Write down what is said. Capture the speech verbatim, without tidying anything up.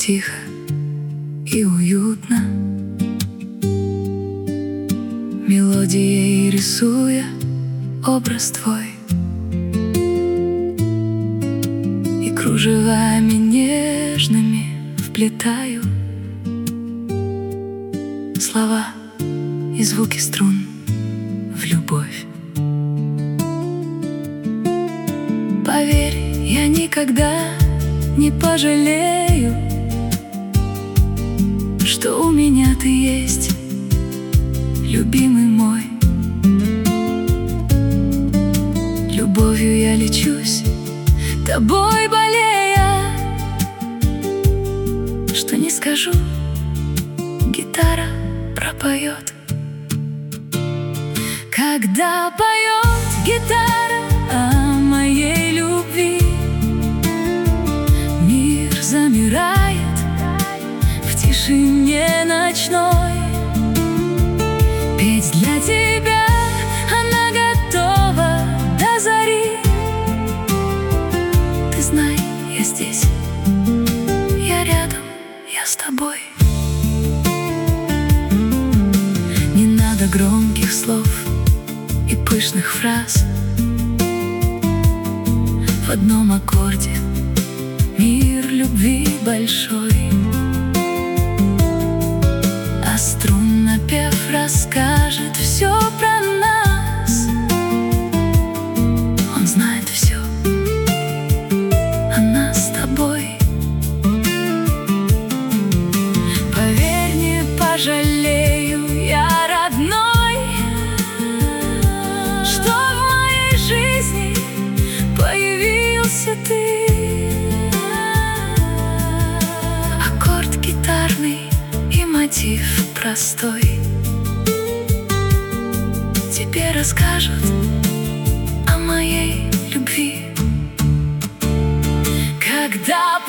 тихо и уютно, мелодией рисуя образ твой, и кружевами нежными вплетаю слова и звуки струн в любовь. Поверь, я никогда не пожалею, что у меня ты есть, любимый мой. Любовью я лечусь, тобой болея. Что не скажу, гитара пропоет. Когда поет гитара о моей любви, мир замирает в тишине ночной. Петь для тебя она готова до зари. Ты знай, я здесь, я рядом, я с тобой. Не надо громких слов и пышных фраз. В одном аккорде мир любви большой, а струннопев расскажет все про нас. Он знает все о нас с тобой. Поверь, не пожалею я, родной, что в моей жизни появился ты. Аккорд гитарный и мотив простой тебе расскажут о моей любви. Когда